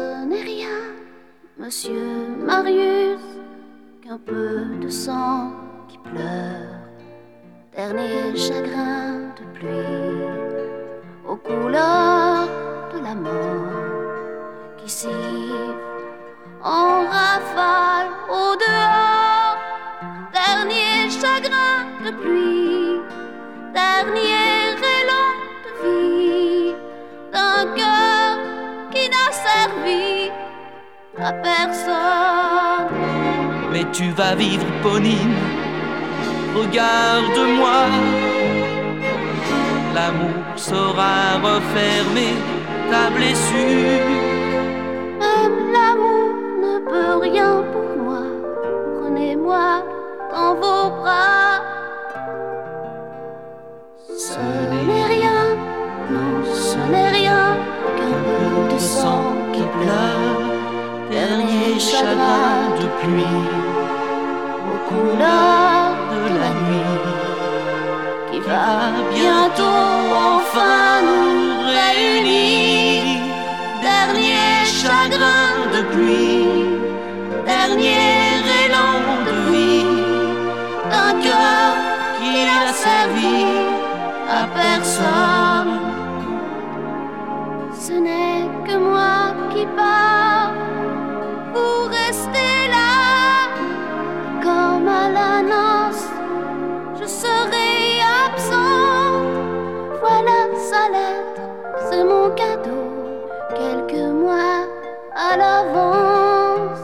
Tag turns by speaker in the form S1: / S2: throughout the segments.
S1: Ce n'est rien, monsieur Marius, qu'un peu de sang qui pleure, dernier chagrin de pluie, aux couleurs de la mort, qui siffle en rafale au dehors, dernier chagrin de pluie, dernier élan de vie, d'un cœur qui n'a servi à personne.
S2: Mais tu vas vivre, Ponine, regarde-moi. L'amour saura refermer ta blessure.
S1: Même l'amour ne peut rien pour moi. Prenez-moi dans vos bras. Ce n'est rien, non, ce n'est rien qu'un peu de sang qui pleure, dernier chagrin de pluie, aux couleurs de la nuit, qui va bientôt enfin nous réunir. Dernier chagrin de pluie, dernier élan de vie, d'un cœur qui n'a servi à personne. Ce n'est que moi qui pars, vous restez là, comme à la noce, je serai absent. Voilà sa lettre, c'est mon cadeau, quelques mois à l'avance.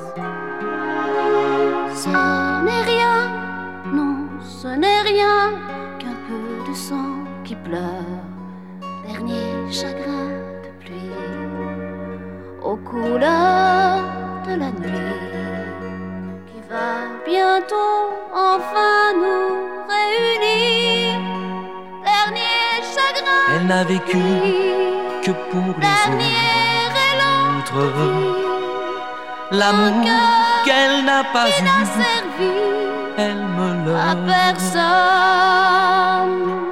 S1: Ce n'est rien, non, ce n'est rien qu'un peu de sang qui pleure, dernier chagrin de pluie, aux couleurs de la nuit, qui va bientôt enfin nous réunir. Dernier chagrin.
S2: Elle n'a vécu que pour les autres. L'amour qu'elle n'a pas eu, elle me l'a
S1: à personne.